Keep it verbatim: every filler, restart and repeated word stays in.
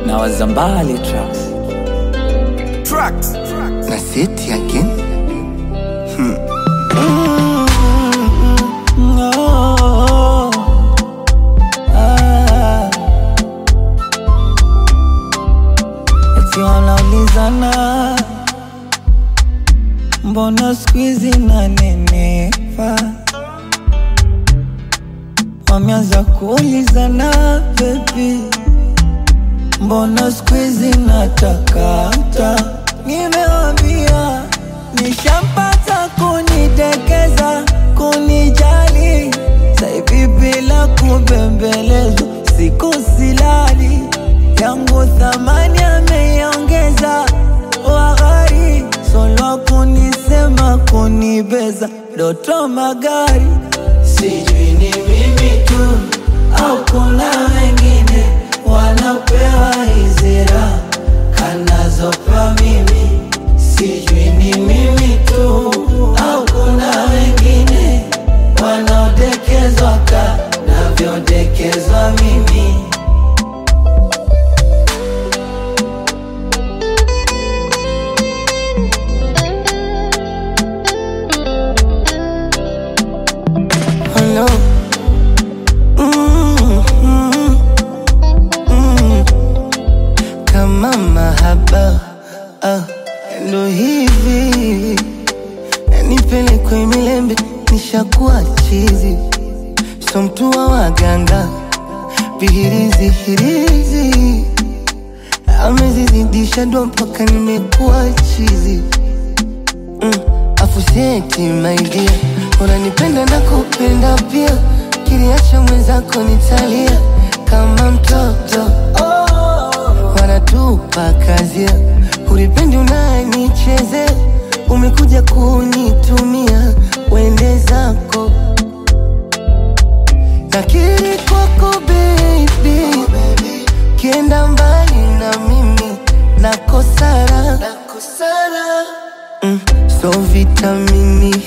na Wazambali tracks. Tracks. Na city again. Hmm. No. Ah. Eti wanaulizana, mbona squeezy na nenepa? Wameanza kuulizana baby, mbona squeezy natakata? Nimewambia nishampata kunitekeza, kunijali, saivi bila kubembelezwa, siku silali, yangu thamani ameiongeza. Wagari solo kunisema, kunibeza, doto magari. Sijui ni mimi tu au kuna wengine wanapewa hizi raha kanazopewa mimi. Sijui ni mimi tu au kuna wengine wanaodekezwa kanavyodekezwa mimi. Hello. Mm, mm, mm. Kama mahaba ah, ndo hivi yanipelekwe milembe, nishakuwa chizi, so mtu wa waganga, vihirizi hirizi amezizidisha ndo mpaka nimekuwa chizi. mm. Afuseti my dear, unanipenda na kupenda pia, kiliacha mwenzako nitalia kama mtoto. Wanatupa kazia, ulipendi unanicheze, umekuja kunitumia, wende zako. Nakiri kwako baby, kienda mbali na mimi nakosara. mm. So vitamini